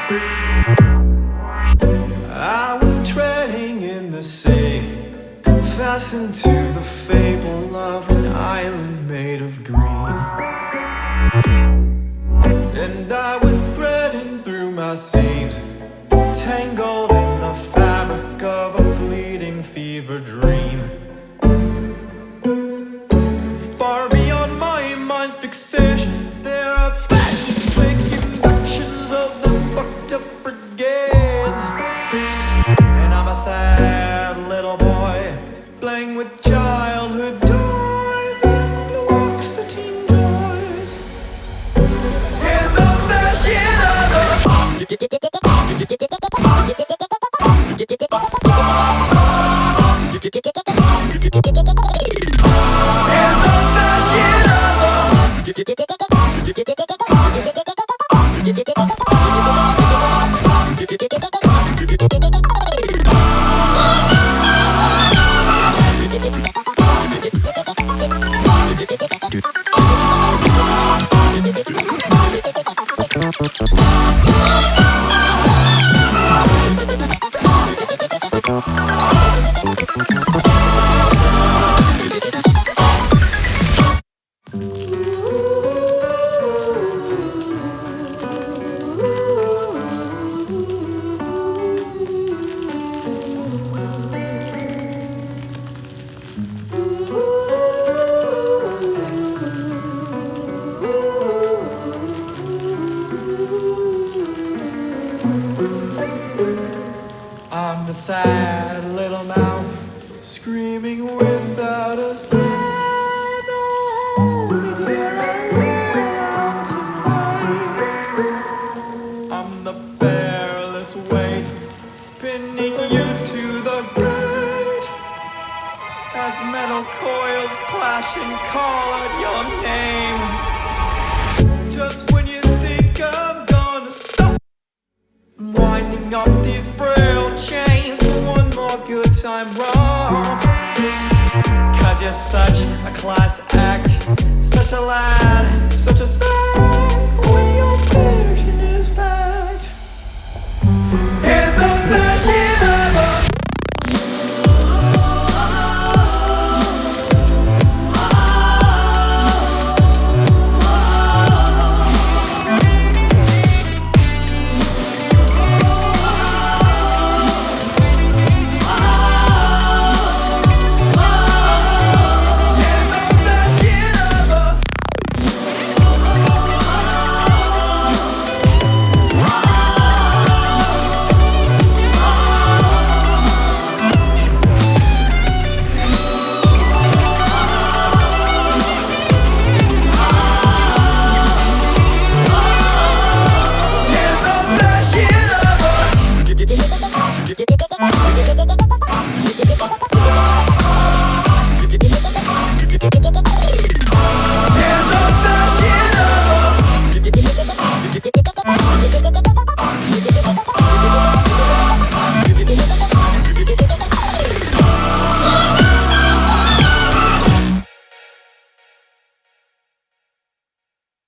I was treading in the sea, fastened to the fable of an island made of green. And I was threading through my seams, tangled in the fabric of a fleeting fever dream. Far beyond my mind's fixation, there are fascist-quick inductions of the fucked up brigades. And I'm a sad little boy, playing with childhood toys and fluoxetine joys. In the fashion of a I'm the sad little mouth, screaming without a sound. Oh, dear, I will tonight. I'm the bearless weight, pinning you to the gate. As metal coils clash and call out your name. Just when you think I'm gonna stop, I'm winding up these frail chains for one more good time romp. Cause you're such a class act, such a lad, such a star.